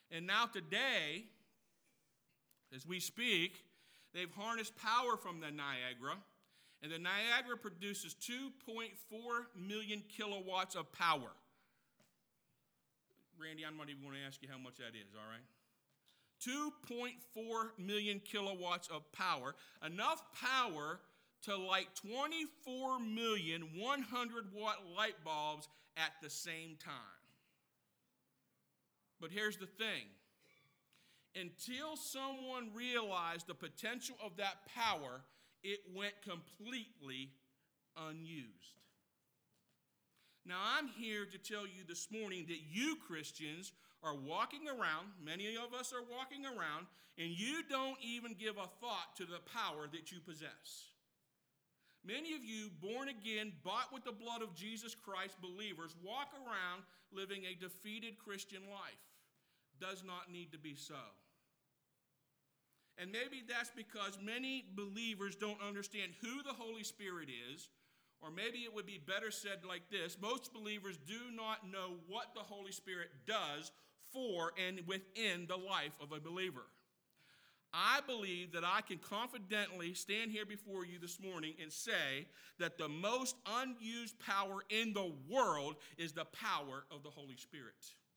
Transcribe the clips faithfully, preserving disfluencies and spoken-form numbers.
And now today, as we speak, they've harnessed power from the Niagara, and the Niagara produces two point four million kilowatts of power. Randy, I'm not even going to ask you how much that is, all right? two point four million kilowatts of power, enough power to light twenty-four million one hundred watt light bulbs at the same time. But here's the thing. Until someone realized the potential of that power, it went completely unused. Now, I'm here to tell you this morning that you Christians are walking around, many of us are walking around, and you don't even give a thought to the power that you possess. Many of you, born again, bought with the blood of Jesus Christ believers, walk around living a defeated Christian life. Does not need to be so. And maybe that's because many believers don't understand who the Holy Spirit is, or maybe it would be better said like this: most believers do not know what the Holy Spirit does for and within the life of a believer. I believe that I can confidently stand here before you this morning and say that the most unused power in the world is the power of the Holy Spirit.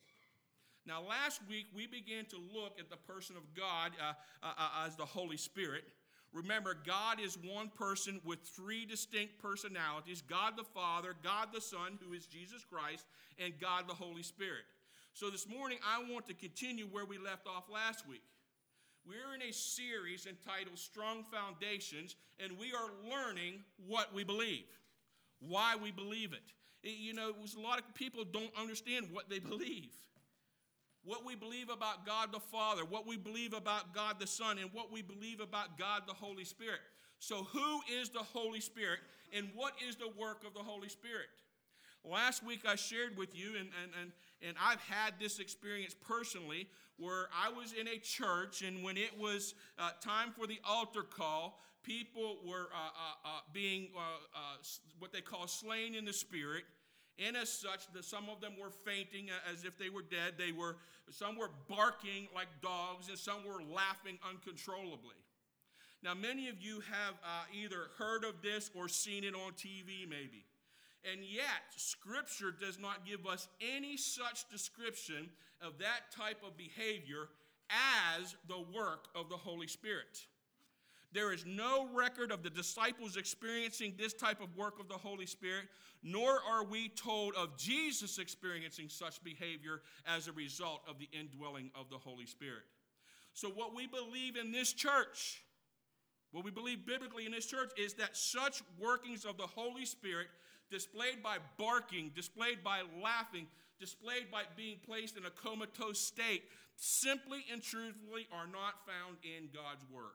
Now, last week, we began to look at the person of God uh, uh, uh, as the Holy Spirit. Remember, God is one person with three distinct personalities: God the Father, God the Son, who is Jesus Christ, and God the Holy Spirit. So this morning, I want to continue where we left off last week. We're in a series entitled Strong Foundations, and we are learning what we believe, why we believe it. it you know, a lot of people don't understand what they believe. What we believe about God the Father, what we believe about God the Son, and what we believe about God the Holy Spirit. So who is the Holy Spirit, and what is the work of the Holy Spirit? Last week I shared with you, and, and, and, and I've had this experience personally, where I was in a church, and when it was uh, time for the altar call, people were uh, uh, uh, being uh, uh, what they call slain in the Spirit. And as such, the, some of them were fainting as if they were dead. They were, some were barking like dogs, and some were laughing uncontrollably. Now, many of you have uh, either heard of this or seen it on T V maybe. And yet, Scripture does not give us any such description of that type of behavior as the work of the Holy Spirit. There is no record of the disciples experiencing this type of work of the Holy Spirit, nor are we told of Jesus experiencing such behavior as a result of the indwelling of the Holy Spirit. So what we believe in this church, what we believe biblically in this church, is that such workings of the Holy Spirit, displayed by barking, displayed by laughing, displayed by being placed in a comatose state, simply and truthfully are not found in God's Word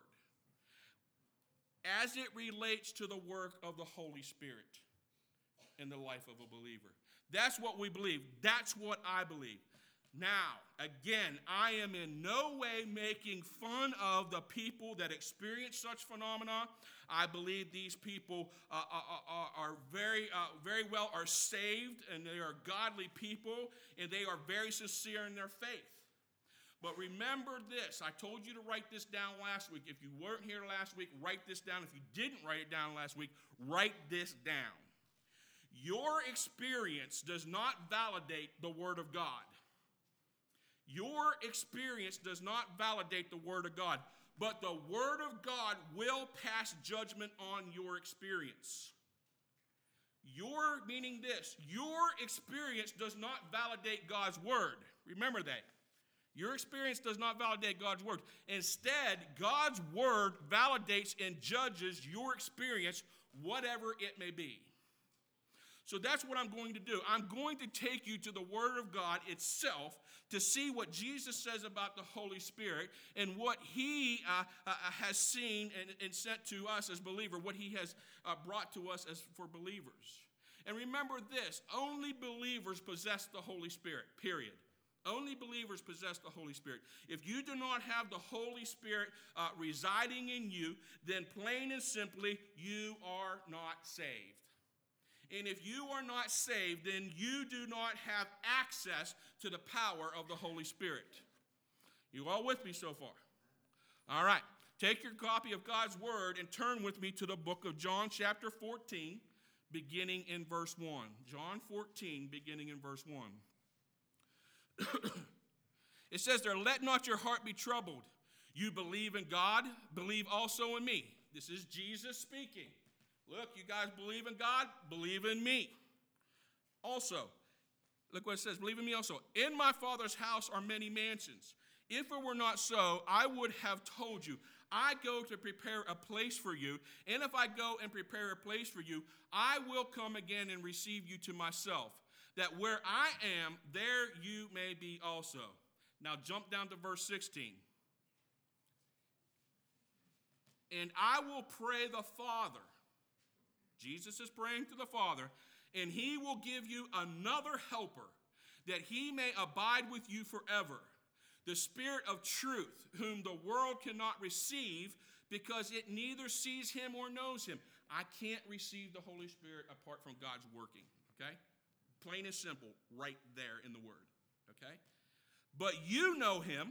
as it relates to the work of the Holy Spirit in the life of a believer. That's what we believe. That's what I believe. Now, again, I am in no way making fun of the people that experience such phenomena. I believe these people uh, are, are very, uh, very well are saved, and they are godly people, and they are very sincere in their faith. But remember this. I told you to write this down last week. If you weren't here last week, write this down. If you didn't write it down last week, write this down. Your experience does not validate the Word of God. Your experience does not validate the Word of God. But the Word of God will pass judgment on your experience. Your, meaning this, your experience does not validate God's Word. Remember that. Your experience does not validate God's Word. Instead, God's Word validates and judges your experience, whatever it may be. So that's what I'm going to do. I'm going to take you to the Word of God itself to see what Jesus says about the Holy Spirit and what He uh, uh, has seen and, and sent to us as believers, what He has uh, brought to us as for believers. And remember this, only believers possess the Holy Spirit, period. Only believers possess the Holy Spirit. If you do not have the Holy Spirit uh, residing in you, then plain and simply, you are not saved. And if you are not saved, then you do not have access to the power of the Holy Spirit. You all with me so far? All right. Take your copy of God's Word and turn with me to the book of John chapter fourteen, beginning in verse one. John fourteen, beginning in verse one. It says there, let not your heart be troubled. You believe in God, believe also in me. This is Jesus speaking. Look, you guys believe in God, believe in me. Also, look what it says, believe in me also. In my Father's house are many mansions. If it were not so, I would have told you. I go to prepare a place for you, and if I go and prepare a place for you, I will come again and receive you to myself, that where I am, there you may be also. Now jump down to verse sixteen. And I will pray the Father. Jesus is praying to the Father, and he will give you another helper, that he may abide with you forever. The Spirit of truth, whom the world cannot receive, because it neither sees him or knows him. I can't receive the Holy Spirit apart from God's working, okay? Plain and simple, right there in the Word, okay? But you know him.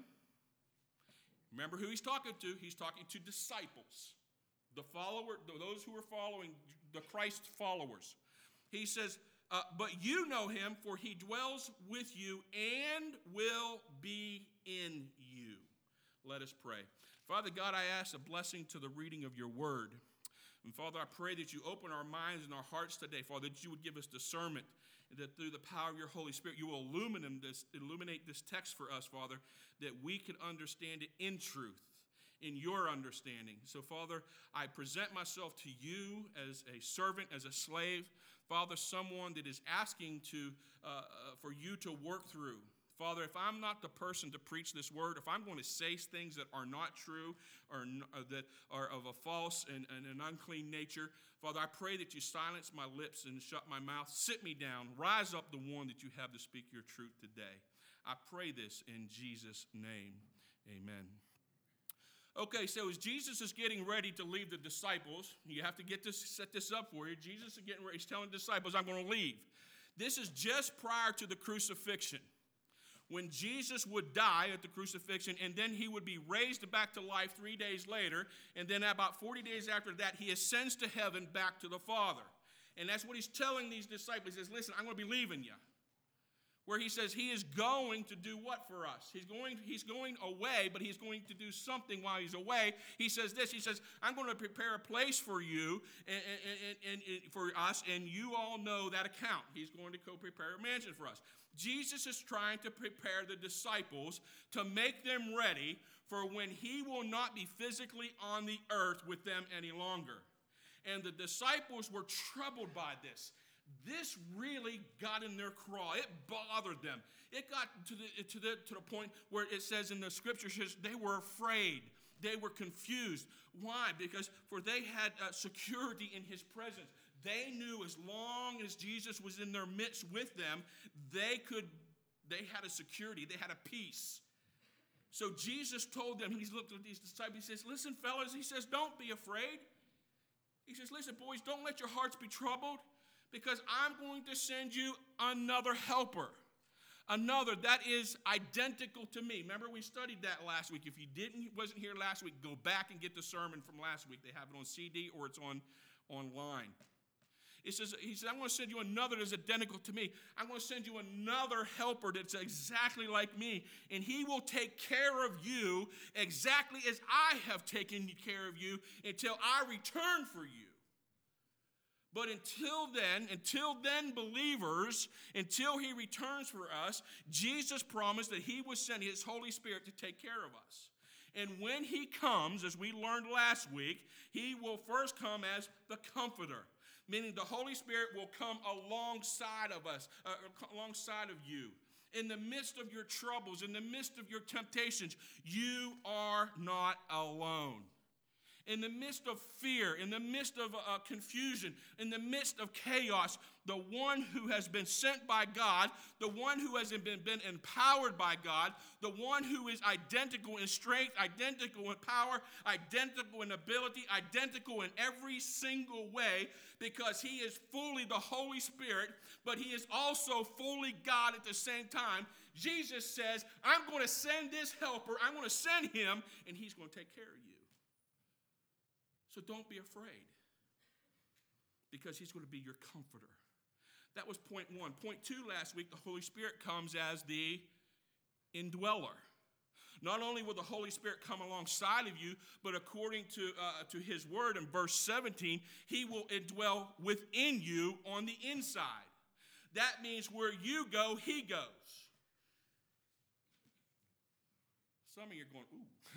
Remember who he's talking to? He's talking to disciples, the follower, those who are following, the Christ followers. He says, uh, but you know him, for he dwells with you and will be in you. Let us pray. Father God, I ask a blessing to the reading of your word. And Father, I pray that you open our minds and our hearts today, Father, that you would give us discernment, and that through the power of your Holy Spirit, you will illuminate this, illuminate this text for us, Father, that we can understand it in truth, in your understanding. So, Father, I present myself to you as a servant, as a slave, Father, someone that is asking to uh, uh, for you to work through. Father, if I'm not the person to preach this word, if I'm going to say things that are not true or, or that are of a false and, and an unclean nature, Father, I pray that you silence my lips and shut my mouth. Sit me down. Rise up the one that you have to speak your truth today. I pray this in Jesus' name. Amen. Okay, so as Jesus is getting ready to leave the disciples, you have to get this, set this up for you. Jesus is getting ready. He's telling the disciples, I'm going to leave. This is just prior to the crucifixion, when Jesus would die at the crucifixion, and then he would be raised back to life three days later, and then about forty days after that, he ascends to heaven back to the Father. And that's what he's telling these disciples. He says, listen, I'm going to be leaving you. Where he says he is going to do what for us? He's going, he's going away, but he's going to do something while he's away. He says this, he says, I'm going to prepare a place for you and, and, and, and for us, and you all know that account. He's going to go prepare a mansion for us. Jesus is trying to prepare the disciples to make them ready for when he will not be physically on the earth with them any longer. And the disciples were troubled by this. This really got in their craw. It bothered them. It got to the, to the, to the point where it says in the scriptures, they were afraid. They were confused. Why? Because for they had uh, security in his presence. They knew as long as Jesus was in their midst with them, they could, they had a security. They had a peace. So Jesus told them, he looked at these disciples, he says, listen, fellas, he says, don't be afraid. He says, listen, boys, don't let your hearts be troubled, because I'm going to send you another helper. Another that is identical to me. Remember, we studied that last week. If you didn't, wasn't here last week, go back and get the sermon from last week. They have it on C D or it's on online. It says, he said, I'm going to send you another that's identical to me. I'm going to send you another helper that's exactly like me, and he will take care of you exactly as I have taken care of you until I return for you. But until then, until then, believers, until he returns for us, Jesus promised that he would send his Holy Spirit to take care of us. And when he comes, as we learned last week, he will first come as the Comforter, meaning the Holy Spirit will come alongside of us, uh, alongside of you. In the midst of your troubles, in the midst of your temptations, you are not alone. In the midst of fear, in the midst of uh, confusion, in the midst of chaos, the one who has been sent by God, the one who has been, been empowered by God, the one who is identical in strength, identical in power, identical in ability, identical in every single way, because he is fully the Holy Spirit, but he is also fully God at the same time. Jesus says, I'm going to send this helper, I'm going to send him, and he's going to take care of you. So don't be afraid, because he's going to be your comforter. That was point one. Point two last week, the Holy Spirit comes as the indweller. Not only will the Holy Spirit come alongside of you, but according to, uh, to his word in verse seventeen, he will indwell within you on the inside. That means where you go, he goes. Some of you are going, ooh.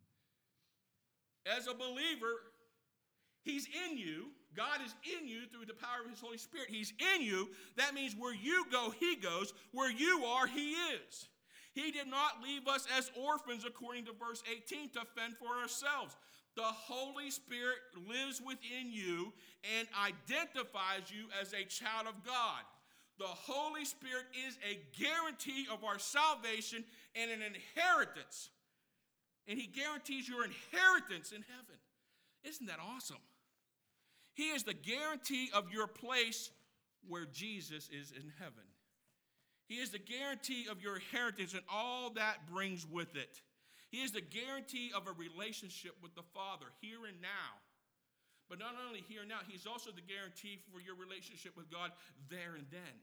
As a believer, he's in you. God is in you through the power of his Holy Spirit. He's in you. That means where you go, he goes. Where you are, he is. He did not leave us as orphans, according to verse eighteen, to fend for ourselves. The Holy Spirit lives within you and identifies you as a child of God. The Holy Spirit is a guarantee of our salvation and an inheritance. And he guarantees your inheritance in heaven. Isn't that awesome? He is the guarantee of your place where Jesus is in heaven. He is the guarantee of your inheritance and all that brings with it. He is the guarantee of a relationship with the Father here and now. But not only here and now, he's also the guarantee for your relationship with God there and then.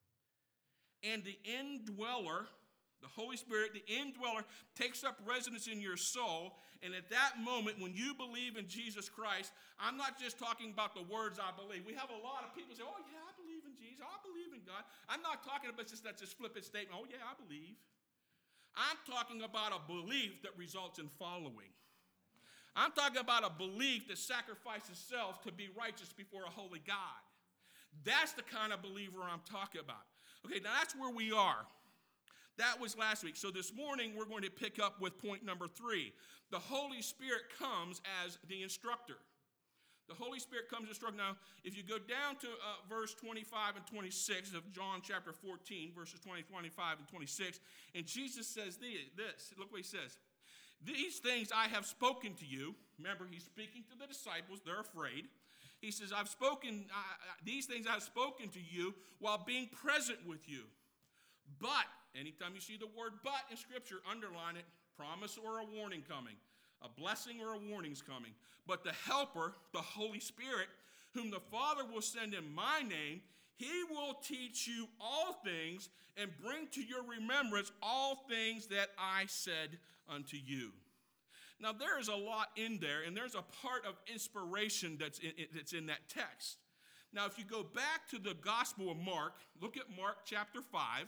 And the indweller, the Holy Spirit, the indweller, takes up residence in your soul. And at that moment, when you believe in Jesus Christ, I'm not just talking about the words I believe. We have a lot of people say, oh, yeah, I believe in Jesus. I believe in God. I'm not talking about just that just flippant statement, oh, yeah, I believe. I'm talking about a belief that results in following. I'm talking about a belief that sacrifices self to be righteous before a holy God. That's the kind of believer I'm talking about. Okay, now that's where we are. That was last week. So this morning, we're going to pick up with point number three. The Holy Spirit comes as the instructor. The Holy Spirit comes as instructor. Now, if you go down to uh, verse twenty-five and twenty-six of John chapter fourteen, verses twenty, twenty-five, and twenty-six, and Jesus says this. Look what he says. These things I have spoken to you. Remember, he's speaking to the disciples. They're afraid. He says, I've spoken, uh, these things I've spoken to you while being present with you. But, anytime you see the word but in Scripture, underline it, promise or a warning coming, a blessing or a warning's coming. But the Helper, the Holy Spirit, whom the Father will send in my name, he will teach you all things and bring to your remembrance all things that I said unto you. Now, there is a lot in there, and there's a part of inspiration that's in, that's in that text. Now, if you go back to the Gospel of Mark, look at Mark chapter five.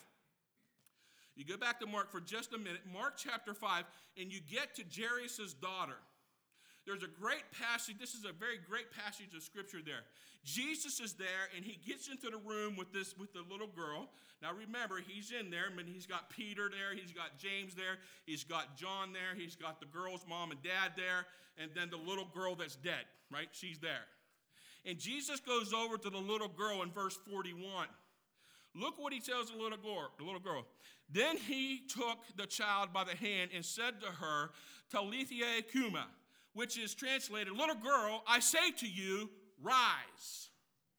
You go back to Mark for just a minute, Mark chapter five, and you get to Jairus' daughter. There's a great passage. This is a very great passage of Scripture there. Jesus is there, and he gets into the room with this with the little girl. Now remember, he's in there, but he's got Peter there, he's got James there, he's got John there, he's got the girl's mom and dad there, and then the little girl that's dead, right? She's there. And Jesus goes over to the little girl in verse forty-one. Look what he tells the little girl. The little girl. Then he took the child by the hand and said to her, Talitha Kuma, which is translated, little girl, I say to you, rise.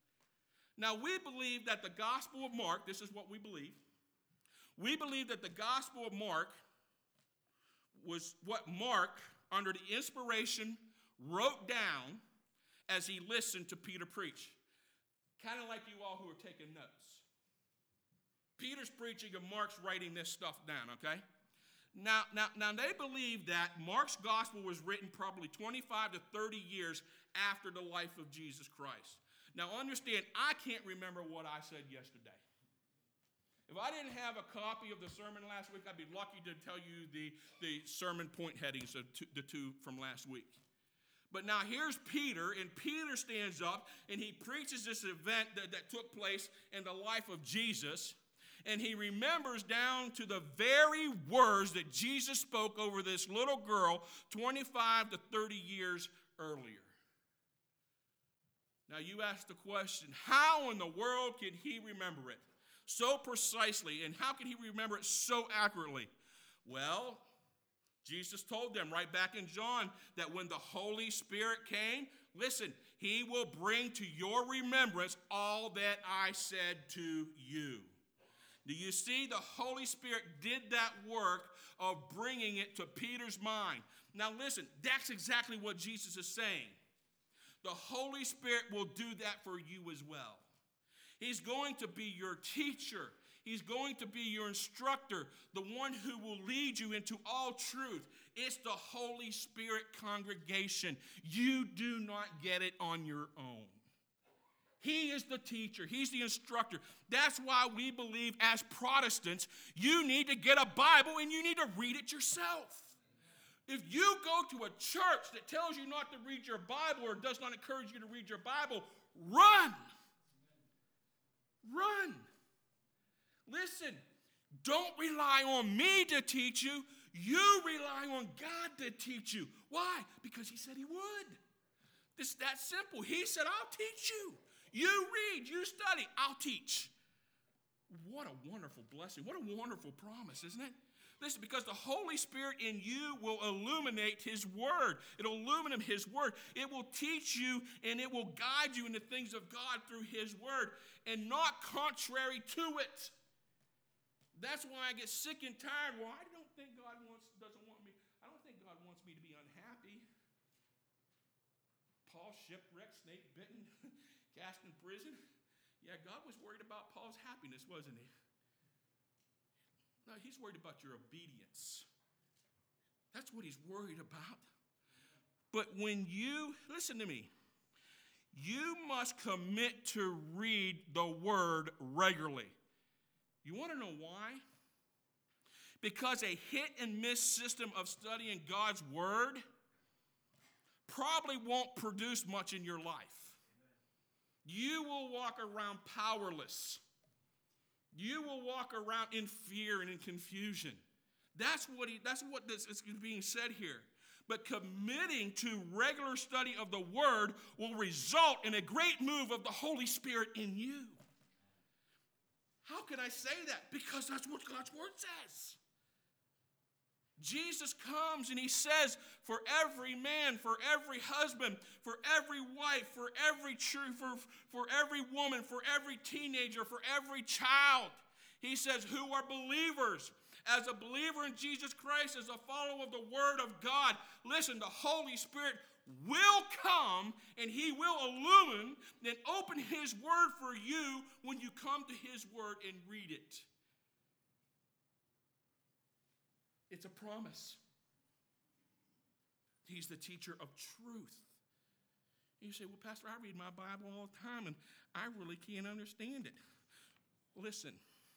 Now, we believe that the Gospel of Mark, this is what we believe. We believe that the Gospel of Mark was what Mark, under the inspiration, wrote down as he listened to Peter preach. Kind of like you all who are taking notes. Peter's preaching and Mark's writing this stuff down, okay? Now, now, now they believe that Mark's gospel was written probably twenty-five to thirty years after the life of Jesus Christ. Now understand, I can't remember what I said yesterday. If I didn't have a copy of the sermon last week, I'd be lucky to tell you the, the sermon point headings of two, the two from last week. But now here's Peter, and Peter stands up, and he preaches this event that, that took place in the life of Jesus. And he remembers down to the very words that Jesus spoke over this little girl twenty-five to thirty years earlier. Now you ask the question, how in the world can he remember it so precisely? And how can he remember it so accurately? Well, Jesus told them right back in John that when the Holy Spirit came, listen, he will bring to your remembrance all that I said to you. Do you see? The Holy Spirit did that work of bringing it to Peter's mind. Now listen, that's exactly what Jesus is saying. The Holy Spirit will do that for you as well. He's going to be your teacher. He's going to be your instructor, the one who will lead you into all truth. It's the Holy Spirit congregation. You do not get it on your own. He is the teacher. He's the instructor. That's why we believe as Protestants, you need to get a Bible and you need to read it yourself. If you go to a church that tells you not to read your Bible or does not encourage you to read your Bible, run. Run. Listen, don't rely on me to teach you. You rely on God to teach you. Why? Because he said he would. It's that simple. He said, I'll teach you. You read, you study, I'll teach. What a wonderful blessing. What a wonderful promise, isn't it? Listen, because the Holy Spirit in you will illuminate his word. It'll illuminate his word. It will teach you and it will guide you in the things of God through his word and not contrary to it. That's why I get sick and tired. Well, I don't think God wants, doesn't want me. I don't think God wants me to be unhappy. Paul shipwrecked, snake bitten, cast in prison. Yeah, God was worried about Paul's happiness, wasn't he? No, he's worried about your obedience. That's what he's worried about. But when you, listen to me, you must commit to read the word regularly. You want to know why? Because a hit and miss system of studying God's word probably won't produce much in your life. You will walk around powerless. You will walk around in fear and in confusion. That's what he, that's what this is being said here. But committing to regular study of the word will result in a great move of the Holy Spirit in you. How can I say that? Because that's what God's word says. Jesus comes and he says, for every man, for every husband, for every wife, for every true, for, for every woman, for every teenager, for every child, he says, who are believers. As a believer in Jesus Christ, as a follower of the word of God, listen, the Holy Spirit will come and he will illumine and open his word for you when you come to his word and read it. It's a promise. He's the teacher of truth. You say, well, Pastor, I read my Bible all the time and I really can't understand it. Listen,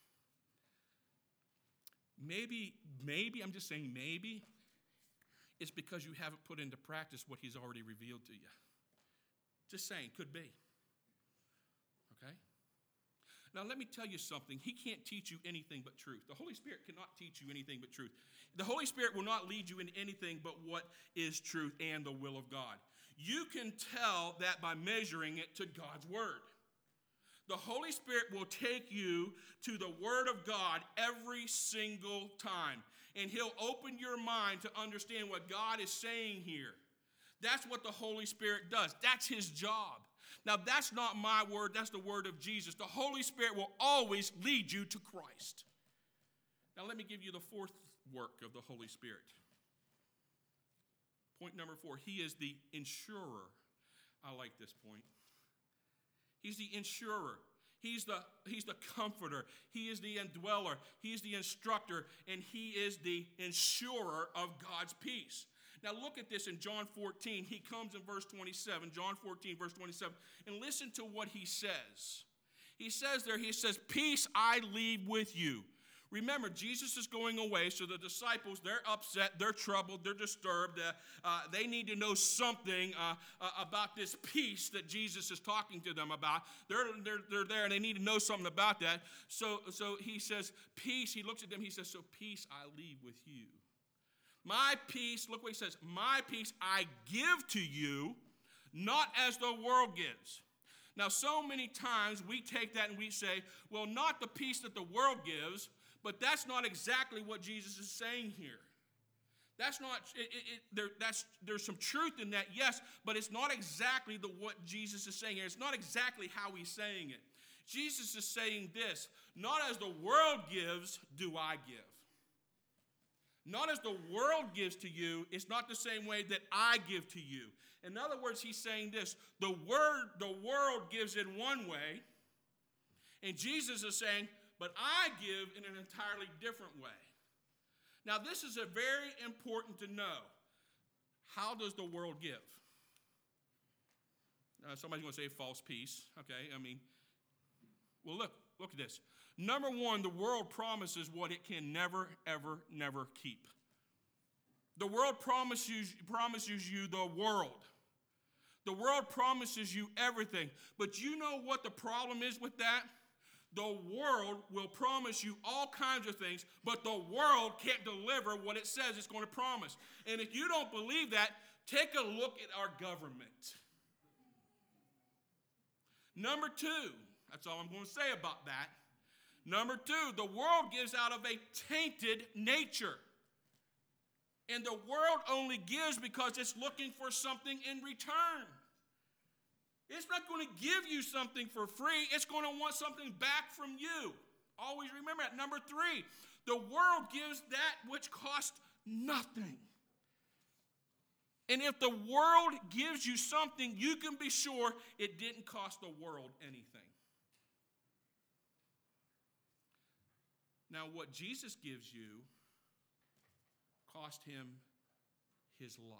maybe, maybe, I'm just saying maybe, it's because you haven't put into practice what he's already revealed to you. Just saying, could be. Okay? Now, let me tell you something. He can't teach you anything but truth. The Holy Spirit cannot teach you anything but truth. The Holy Spirit will not lead you in anything but what is truth and the will of God. You can tell that by measuring it to God's word. The Holy Spirit will take you to the word of God every single time. And he'll open your mind to understand what God is saying here. That's what the Holy Spirit does. That's his job. Now, that's not my word. That's the word of Jesus. The Holy Spirit will always lead you to Christ. Now, let me give you the fourth work of the Holy Spirit. Point number four, he is the insurer. I like this point. He's the insurer. He's the, he's the comforter. He is the indweller. He is the instructor. And he is the insurer of God's peace. Now look at this in John fourteen. He comes in verse twenty-seven. John fourteen, verse twenty-seven. And listen to what he says. He says there, he says, peace I leave with you. Remember, Jesus is going away, so the disciples, they're upset, they're troubled, they're disturbed. Uh, uh, they need to know something uh, uh, about this peace that Jesus is talking to them about. They're, they're, they're there, and they need to know something about that. So, so he says, peace, he looks at them, he says, so peace I leave with you. My peace, look what he says, my peace I give to you, not as the world gives. Now, so many times we take that and we say, well, not the peace that the world gives, but that's not exactly what Jesus is saying here. That's not, it, it, it, there, that's, there's some truth in that, yes, but it's not exactly the what Jesus is saying here. It's not exactly how he's saying it. Jesus is saying this, not as the world gives, do I give. Not as the world gives to you, it's not the same way that I give to you. In other words, he's saying this, the word, the world gives in one way, and Jesus is saying, but I give in an entirely different way. Now, this is a very important to know. How does the world give? Uh, somebody's going to say false peace. Okay, I mean, well, look, look at this. Number one, the world promises what it can never, ever, never keep. The world promises, promises you the world. The world promises you everything. But you know what the problem is with that? The world will promise you all kinds of things, but the world can't deliver what it says it's going to promise. And if you don't believe that, take a look at our government. Number two, that's all I'm going to say about that. Number two, the world gives out of a tainted nature. And the world only gives because it's looking for something in return. It's not going to give you something for free. It's going to want something back from you. Always remember that. Number three, the world gives that which costs nothing. And if the world gives you something, you can be sure it didn't cost the world anything. Now, what Jesus gives you cost him his life.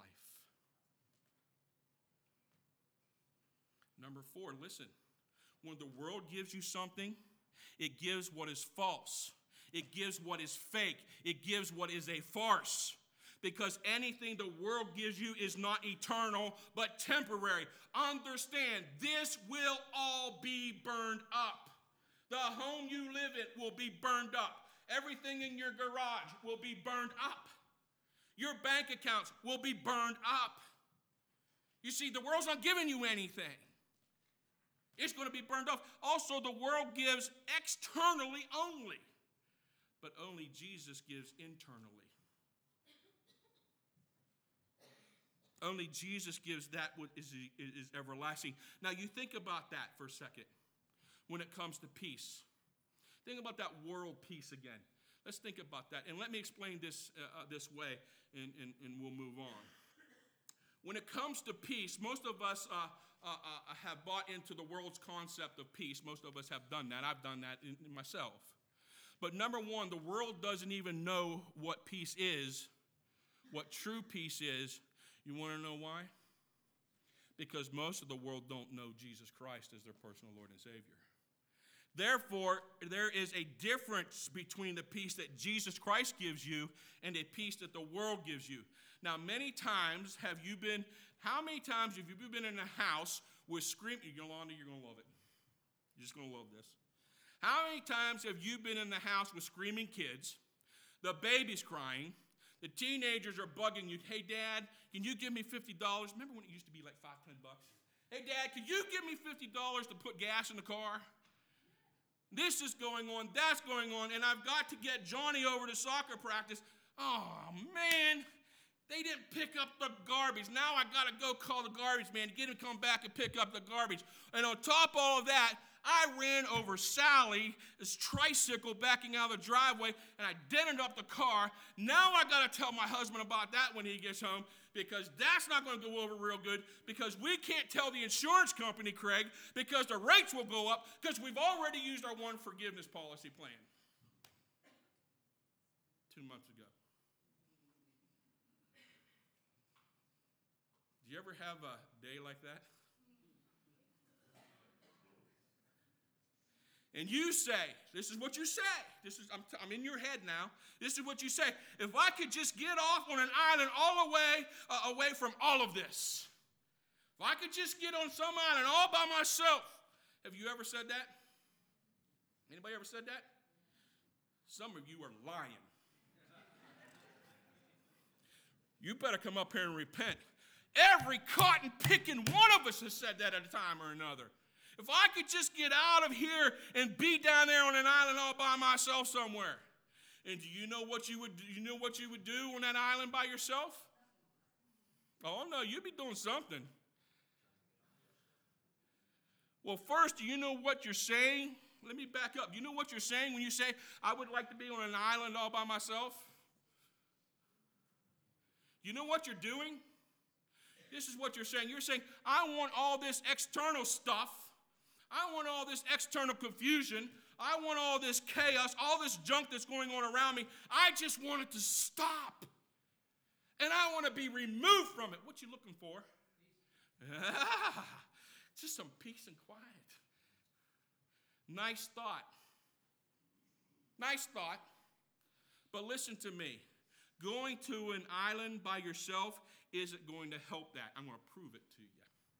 Number four, listen. When the world gives you something, it gives what is false. It gives what is fake. It gives what is a farce. Because anything the world gives you is not eternal, but temporary. Understand, this will all be burned up. The home you live in will be burned up. Everything in your garage will be burned up. Your bank accounts will be burned up. You see, the world's not giving you anything. It's going to be burned off. Also, the world gives externally only, but only Jesus gives internally. Only Jesus gives that what is, is everlasting. Now, you think about that for a second when it comes to peace. Think about that world peace again. Let's think about that. And let me explain this uh, this way, and, and, and we'll move on. When it comes to peace, most of us uh, uh, uh, have bought into the world's concept of peace. Most of us have done that. I've done that in, in myself. But number one, the world doesn't even know what peace is, what true peace is. You want to know why? Because most of the world don't know Jesus Christ as their personal Lord and Savior. Therefore, there is a difference between the peace that Jesus Christ gives you and a peace that the world gives you. Now, many times have you been, how many times have you been in a house with screaming, Yolanda, you're going to love it. You're just going to love this. How many times have you been in the house with screaming kids, the baby's crying, the teenagers are bugging you, hey, Dad, can you give me fifty dollars? Remember when it used to be like five, ten bucks? Hey, Dad, can you give me fifty dollars to put gas in the car? This is going on, that's going on, and I've got to get Johnny over to soccer practice. Oh, man, they didn't pick up the garbage. Now I got to go call the garbage man to get him to come back and pick up the garbage. And on top of all of that, I ran over Sally's tricycle backing out of the driveway, and I dented up the car. Now I got to tell my husband about that when he gets home, because that's not going to go over real good, because we can't tell the insurance company, Craig, because the rates will go up, because we've already used our one forgiveness policy plan two months ago. Do you ever have a day like that? And you say, this is what you say. This is I'm, I'm in your head now. This is what you say. If I could just get off on an island all the way uh, away from all of this. If I could just get on some island all by myself. Have you ever said that? Anybody ever said that? Some of you are lying. You better come up here and repent. Every cotton-picking one of us has said that at a time or another. If I could just get out of here and be down there on an island all by myself somewhere. And do you know what you would do? You know what you would do on that island by yourself? Oh no, you'd be doing something. Well, first, do you know what you're saying? Let me back up. Do you know what you're saying when you say, I would like to be on an island all by myself? You know what you're doing? This is what you're saying. You're saying, I want all this external stuff. I want all this external confusion. I want all this chaos, all this junk that's going on around me. I just want it to stop. And I want to be removed from it. What you looking for? Ah, just some peace and quiet. Nice thought. Nice thought. But listen to me. Going to an island by yourself isn't going to help that. I'm going to prove it to you.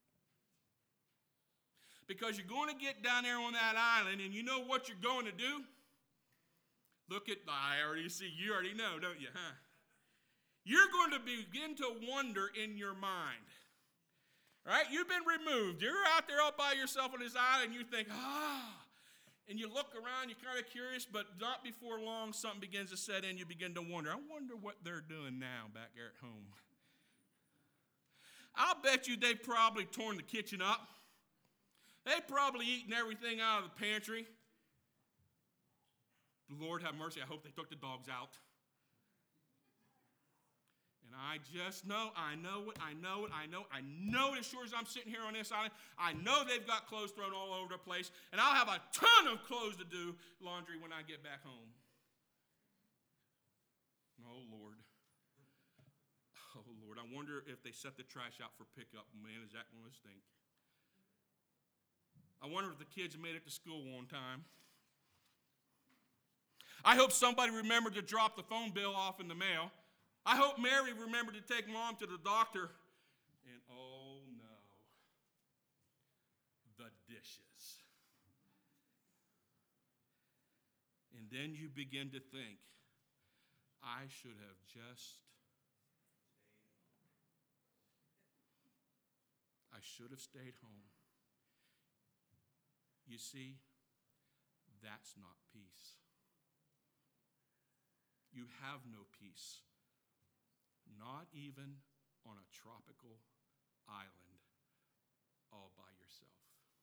Because you're going to get down there on that island, and you know what you're going to do? Look at, I already see, you already know, don't you, huh? You're going to begin to wonder in your mind. Right? You've been removed. You're out there all by yourself on this island, and you think, ah. And you look around, you're kind of curious, but not before long, something begins to set in. You begin to wonder, I wonder what they're doing now back there at home. I'll bet you they've probably torn the kitchen up. They've probably eaten everything out of the pantry. Lord have mercy, I hope they took the dogs out. And I just know, I know it, I know it, I know it, I know it as sure as I'm sitting here on this island. I know they've got clothes thrown all over the place, and I'll have a ton of clothes to do laundry when I get back home. Oh, Lord. Oh, Lord, I wonder if they set the trash out for pickup. Man, is that going to stink? I wonder if the kids made it to school on time. I hope somebody remembered to drop the phone bill off in the mail. I hope Mary remembered to take Mom to the doctor. And oh no, the dishes. And then you begin to think, I should have just, I should have stayed home. You see, that's not peace. You have no peace, not even on a tropical island all by yourself.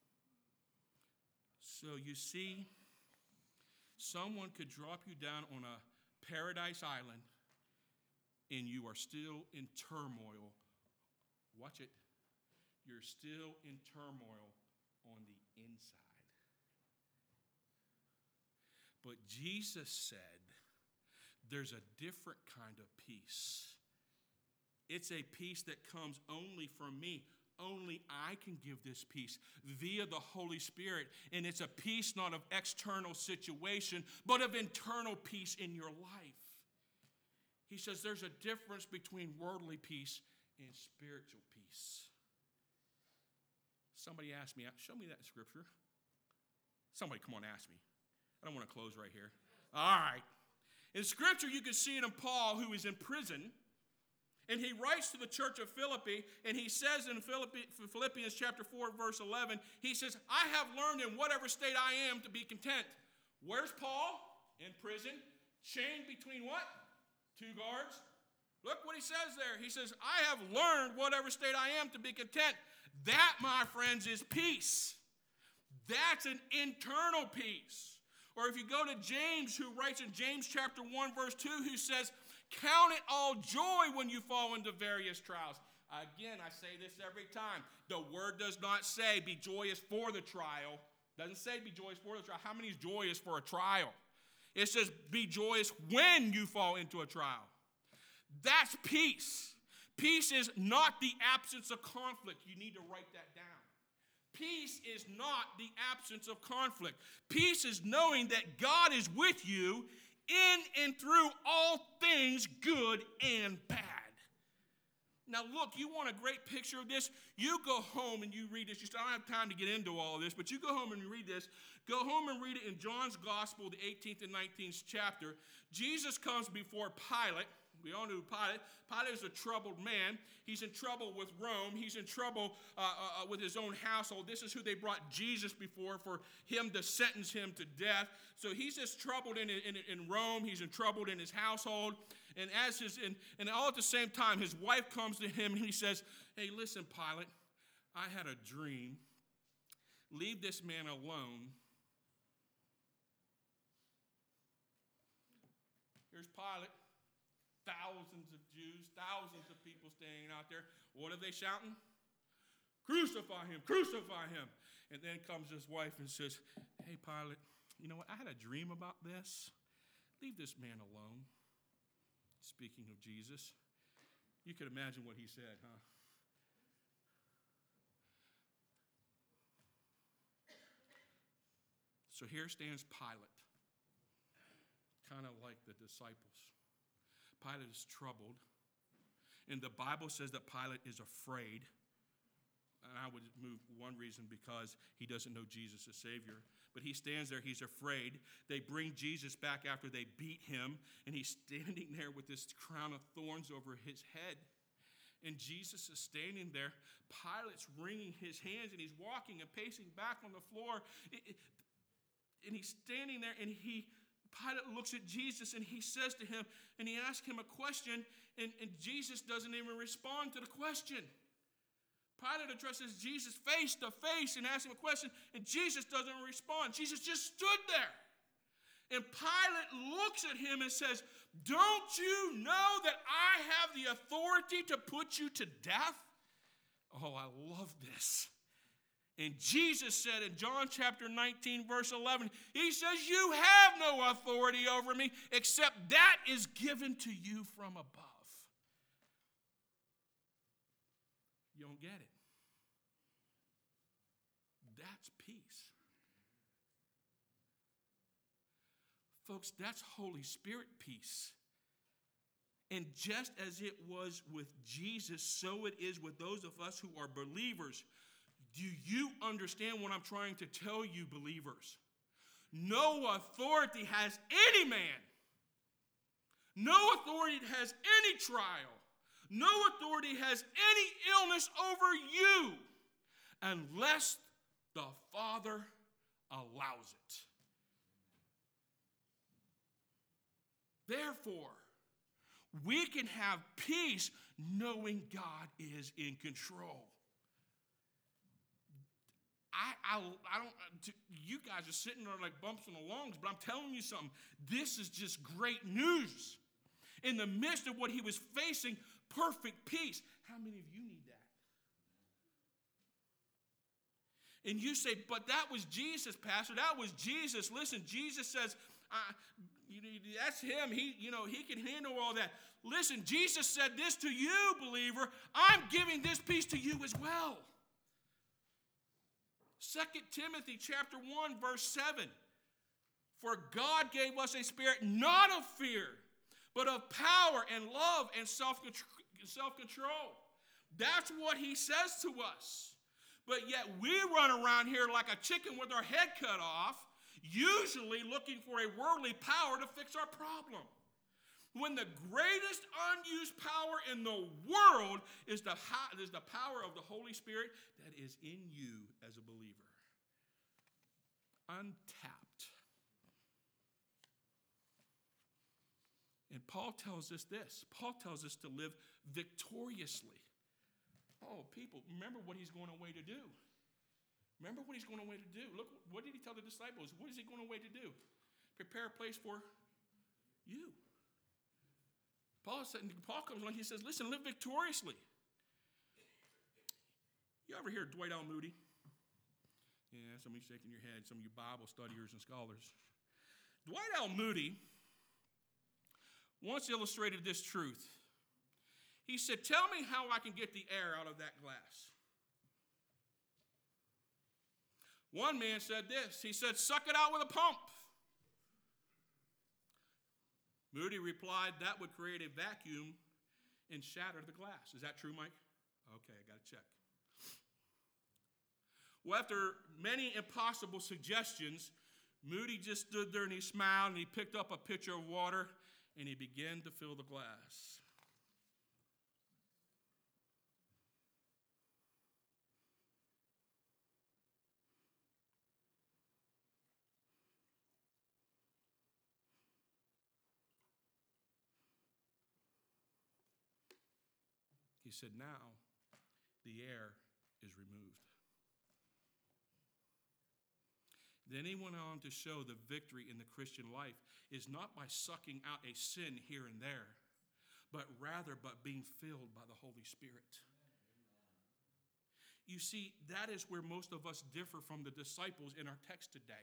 So you see, someone could drop you down on a paradise island and you are still in turmoil. Watch it. You're still in turmoil on the inside. But Jesus said there's a different kind of peace. It's a peace that comes only from me. Only I can give this peace via the Holy Spirit. And it's a peace not of external situation, but of internal peace in your life. He says there's a difference between worldly peace and spiritual peace. Somebody asked me, show me that in Scripture. Somebody come on, ask me. I don't want to close right here. All right. In Scripture, you can see it in Paul, who is in prison. And he writes to the church of Philippi, and he says in Philippians chapter four, verse eleven, he says, I have learned in whatever state I am to be content. Where's Paul? In prison. Chained between what? Two guards. Look what he says there. He says, I have learned whatever state I am to be content. That, my friends, is peace. That's an internal peace. Or if you go to James, who writes in James chapter one, verse two, who says, count it all joy when you fall into various trials. Again, I say this every time. The word does not say be joyous for the trial. It doesn't say be joyous for the trial. How many is joyous for a trial? It says be joyous when you fall into a trial. That's peace. Peace is not the absence of conflict. You need to write that down. Peace is not the absence of conflict. Peace is knowing that God is with you in and through all things, good and bad. Now look, you want a great picture of this? You go home and you read this. You don't have time to get into all of this, but you go home and you read this. Go home and read it in John's Gospel, the eighteenth and nineteenth chapter. Jesus comes before Pilate. We all knew Pilate. Pilate is a troubled man. He's in trouble with Rome. He's in trouble uh, uh, with his own household. This is who they brought Jesus before for him to sentence him to death. So he's just troubled in, in, in Rome. He's in trouble in his household. And as his and, and all at the same time, his wife comes to him and he says, hey, listen, Pilate, I had a dream leave this man alone. Here's Pilate. Thousands of Jews, thousands of people standing out there. What are they shouting? Crucify him, crucify him. And then comes his wife and says, hey, Pilate, you know what? I had a dream about this. Leave this man alone. Speaking of Jesus, you could imagine what he said, huh? So here stands Pilate, kind of like the disciples. Pilate is troubled. And the Bible says that Pilate is afraid. And I would move one reason because he doesn't know Jesus as Savior. But he stands there, he's afraid. They bring Jesus back after they beat him. And he's standing there with this crown of thorns over his head. And Jesus is standing there. Pilate's wringing his hands and he's walking and pacing back on the floor. And he's standing there and he... Pilate looks at Jesus and he says to him, and he asks him a question, and, and Jesus doesn't even respond to the question. Pilate addresses Jesus face to face and asks him a question, and Jesus doesn't respond. Jesus just stood there. And Pilate looks at him and says, don't you know that I have the authority to put you to death? Oh, I love this. And Jesus said in John chapter nineteen, verse eleven, he says, you have no authority over me except that is given to you from above. You don't get it. That's peace. Folks, that's Holy Spirit peace. And just as it was with Jesus, so it is with those of us who are believers. Do you understand what I'm trying to tell you, believers? No authority has any man. No authority has any trial. No authority has any illness over you unless the Father allows it. Therefore, we can have peace knowing God is in control. I, I, I don't, you guys are sitting there like bumps on the lungs, but I'm telling you something. This is just great news. In the midst of what he was facing, perfect peace. How many of you need that? And you say, but that was Jesus, Pastor. That was Jesus. Listen, Jesus says, uh, you know, that's him. He, you know, he can handle all that. Listen, Jesus said this to you, believer. I'm giving this peace to you as well. Second Timothy chapter one, verse seven. For God gave us a spirit not of fear, but of power and love and self-control. That's what he says to us. But yet we run around here like a chicken with our head cut off, usually looking for a worldly power to fix our problem. When the greatest unused power in the world is the, is the power of the Holy Spirit that is in you as a believer. Untapped. And Paul tells us this. Paul tells us to live victoriously. Oh, people, remember what he's going away to do. Remember what he's going away to do. Look, what did he tell the disciples? What is he going away to do? Prepare a place for you. Paul said, Paul comes along, he says, listen, live victoriously. You ever hear Dwight L. Moody? Yeah, some of you shaking your head, some of you Bible studiers and scholars. Dwight L. Moody once illustrated this truth. He said, tell me how I can get the air out of that glass. One man said this. He said, suck it out with a pump. Moody replied, that would create a vacuum and shatter the glass. Is that true, Mike? Okay, I got to check. Well, after many impossible suggestions, Moody just stood there and he smiled and he picked up a pitcher of water and he began to fill the glass. He said, now the air is removed. Then he went on to show the victory in the Christian life is not by sucking out a sin here and there, but rather by being filled by the Holy Spirit. You see, that is where most of us differ from the disciples in our text today.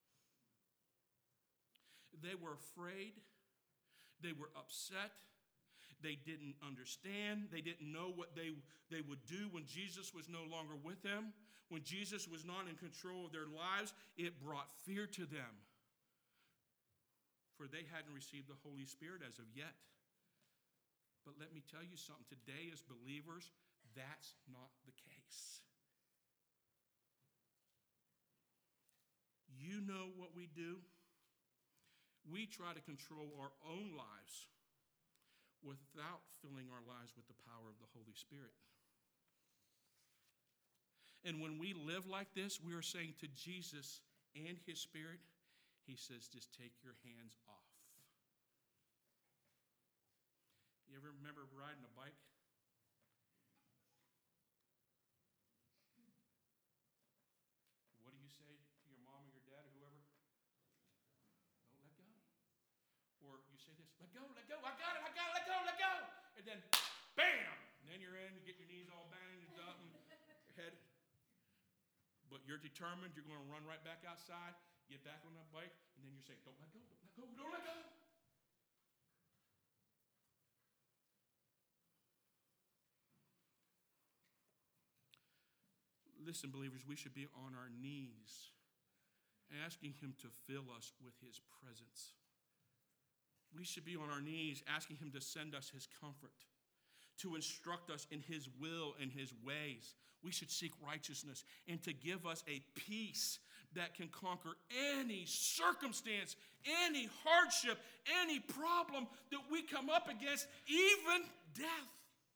They were afraid. They were upset. They didn't understand. They didn't know what they, they would do when Jesus was no longer with them. When Jesus was not in control of their lives, it brought fear to them. For they hadn't received the Holy Spirit as of yet. But let me tell you something. Today, as believers, that's not the case. You know what we do? We try to control our own lives without filling our lives with the power of the Holy Spirit. And when we live like this, we are saying to Jesus and his Spirit, he says, just take your hands off. You ever remember riding a bike? What do you say to your mom or your dad or whoever? Don't let go. Or you say this, let go, let go, I got it, I got it, let go, let go. And then, bam! And then you're in, you get your knees all banged up and your head. But you're determined, you're going to run right back outside, get back on that bike, and then you're saying, don't let go, don't let go, don't let go. Listen, believers, we should be on our knees asking him to fill us with his presence. We should be on our knees asking him to send us his comfort, to instruct us in his will and his ways. We should seek righteousness and to give us a peace that can conquer any circumstance, any hardship, any problem that we come up against, even death.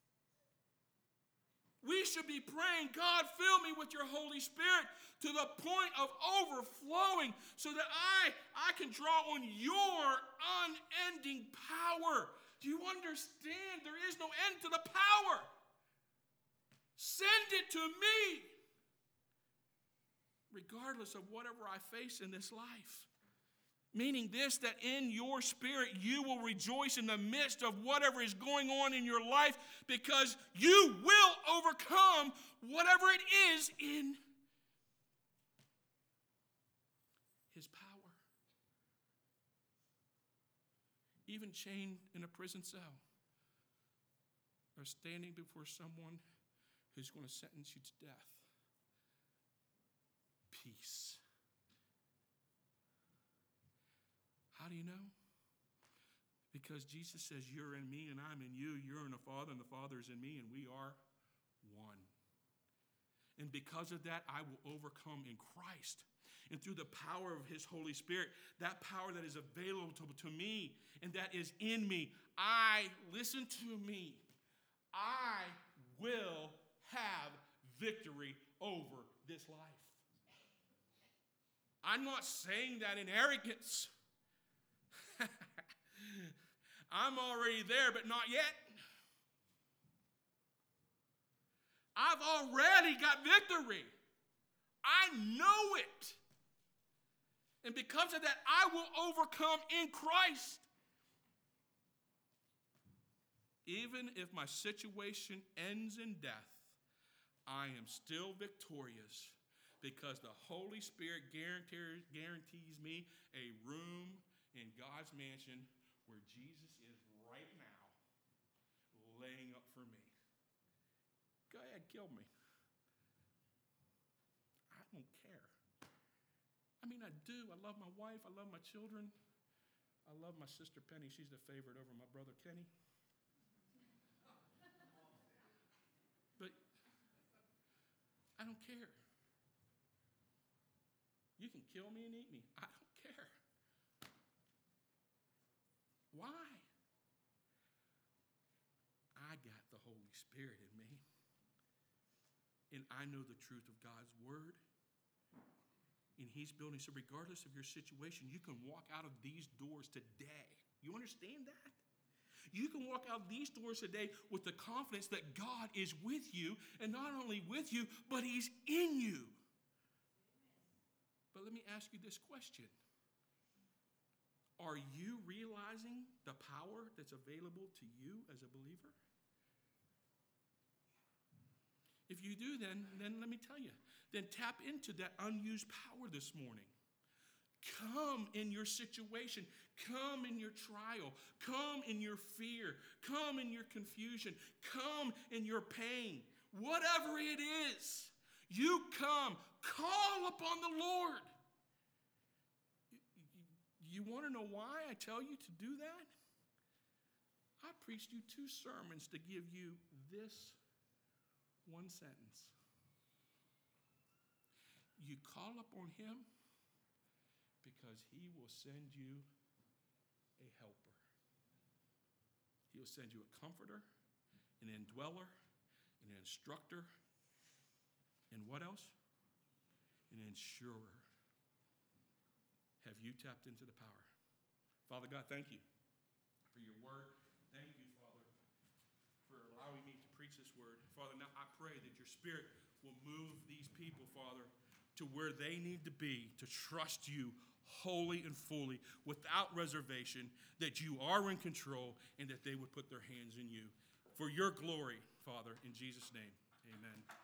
We should be praying, God, fill me with your Holy Spirit to the point of overflowing so that I, I can draw on your unending power. Do you understand? There is no end to the power. Send it to me, regardless of whatever I face in this life. Meaning this, that in your spirit you will rejoice in the midst of whatever is going on in your life because you will overcome whatever it is in his power. Even chained in a prison cell or standing before someone who's going to sentence you to death. Peace. How do you know? Because Jesus says, you're in me and I'm in you. You're in the Father and the Father is in me and we are one. And because of that, I will overcome in Christ. And through the power of his Holy Spirit, that power that is available to, to me and that is in me, I, listen to me, I will have victory over this life. I'm not saying that in arrogance. I'm already there, but not yet. I've already got victory. I know it. And because of that, I will overcome in Christ. Even if my situation ends in death, I am still victorious because the Holy Spirit guarantees, guarantees me a room in God's mansion where Jesus is right now laying up for me. Go ahead, kill me. I don't care. I mean, I do. I love my wife. I love my children. I love my sister Penny. She's the favorite over my brother Kenny. But I don't care. You can kill me and eat me. I don't care. Why? I got the Holy Spirit in me. And I know the truth of God's word. And he's building. So regardless of your situation, you can walk out of these doors today. You understand that? You can walk out these doors today with the confidence that God is with you. And not only with you, but he's in you. But let me ask you this question. Are you realizing the power that's available to you as a believer? If you do, then, then let me tell you, then tap into that unused power this morning. Come in your situation. Come in your trial. Come in your fear. Come in your confusion. Come in your pain. Whatever it is, you come. Call upon the Lord. You want to know why I tell you to do that? I preached you two sermons to give you this one sentence. You call upon him because he will send you a helper. He'll send you a comforter, an indweller, an instructor, and what else? An insurer. Have you tapped into the power? Father God, thank you for your word. Thank you, Father, for allowing me to preach this word. Father, now I pray that your Spirit will move these people, Father, to where they need to be to trust you wholly and fully, without reservation, that you are in control and that they would put their hands in you. For your glory, Father, in Jesus' name, amen.